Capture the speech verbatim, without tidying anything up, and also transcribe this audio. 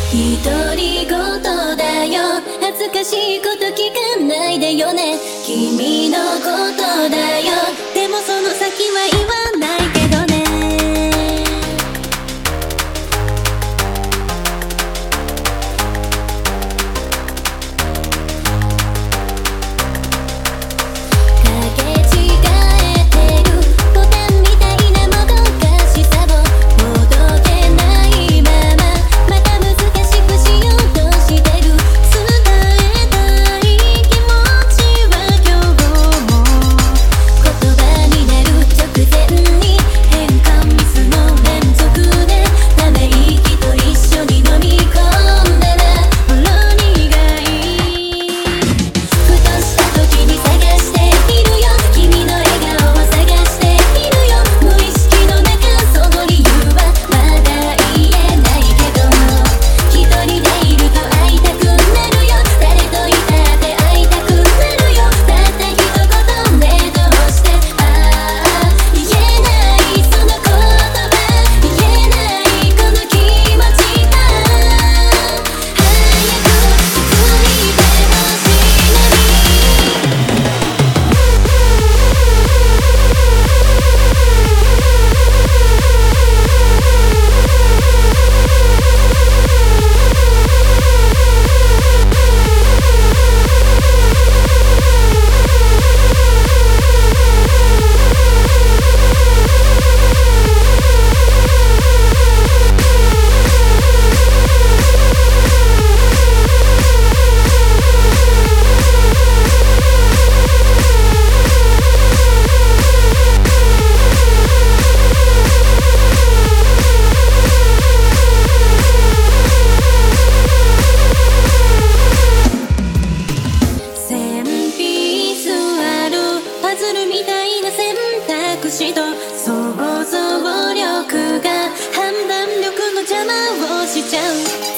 独り言だよ、恥ずかしいこと聞かないでよね。君のことだよ、でもその先は言わないけどね。かけ違えてるボタンみたいなもどかしさをほどけないまま、また難しくしようとしてる。伝えたい気持ちは今日も言葉になる直前に変換ミスの連続で、ため息と一緒に飲み込んだらほろ苦い。ふとした時に探しているよ、君の笑顔を探しているよ。無意識の中その理由はまだ言えないけども、一人でいると会いたくなるよ。誰といたって会いたくなるよ。たった一言でどうしてああ言えないその言葉、言えないこの気持ちが早く気づいてほしいのに。千ピースあるパズルみたいな選択肢と想像力が判断力の邪魔をしちゃう。